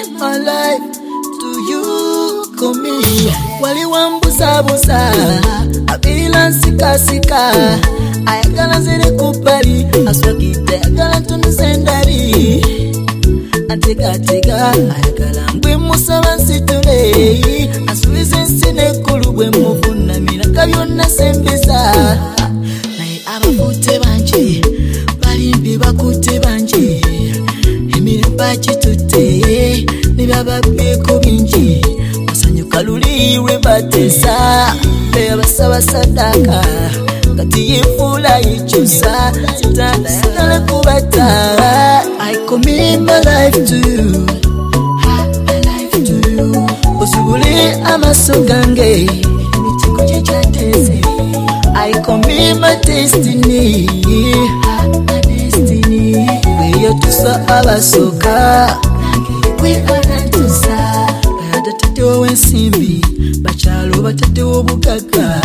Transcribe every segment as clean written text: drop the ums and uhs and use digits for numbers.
my life to you commit. Wali wambusa busa abila sika sika ayagala ziri kupali aswakite ayagala tunisendari atega tega ayagala ngwe musaba nsitule asubize nsine kulubwe mufuna mira kabyonna sembesa naye abafute banje balimbi bakute banje emire bakitute nibababyeko bingi basanyuka luliwe batesa bebasaba sadaka kati yifula yichusa sitanda yagala kubata. I commit my life to you, my life to you. Osubule amaso gange mitiko jechateze. I commit my destiny, my destiny. Weyo tusa abasoka we anatusa badatetewo wensimbi bachalo batetewo bugaga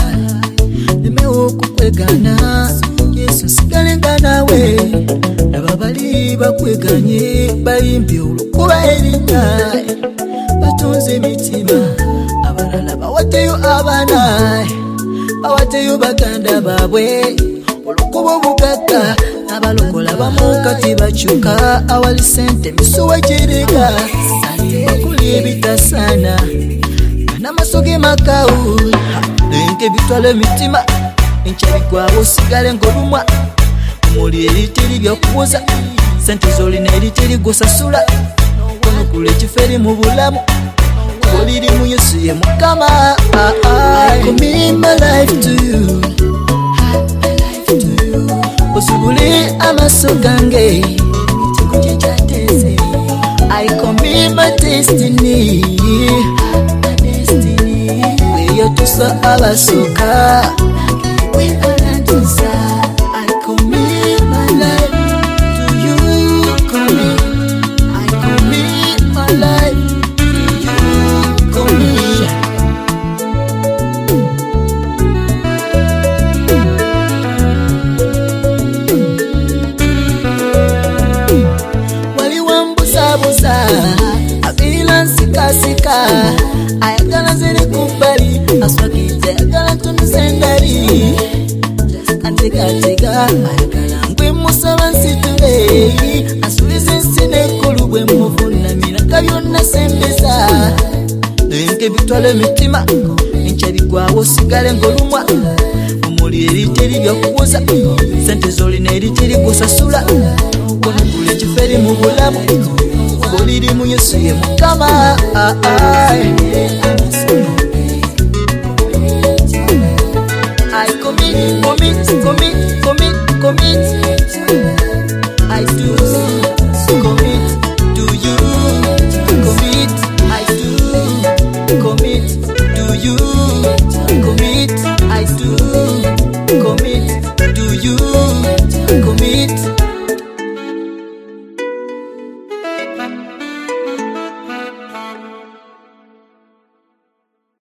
nemewo kukwegana Yesu sigalenga nawe nababali bakweganye balimbi olukuba erinnya batonze emitima abalala bawateyo abaana bawateyo baganda baabwe olukuba obugaga abalokola bamu kati bakyuka awali sente misuwa jereka bakuli ebitasana n'amasoge makawu lenge bitwala emitima enkyabigwabo osigale ng'olumwa omuli eriteri byakuwoza sente z'olina eriteri gw'osasula konogula ekifo eri mu bulamu oliri mu Yesu ye Mukama. I commit my life to you, my life to you. Osubule amaso gange mitiko jechateze. I commit my destiny, my destiny. Weyo tusa abasoka we anatusa. I commit my life to you, commit. I commit my life to you, commit. Wali wambusa busa abila sika sika ayagala ziri kupali aswakite ayagala tunisendari atega tega ayagala ngwe musaba nsitule asubize nsine kulubwe mufuna mira kabyonna sembesa lenge bitwala emitima enkyabigwawo osigale ng'olumwa omuli eriteri byakuwoza sente z'olina eriteri gw'osasula konogula ekifo eri mu bulamu oliri mu Yesu ye Mukama.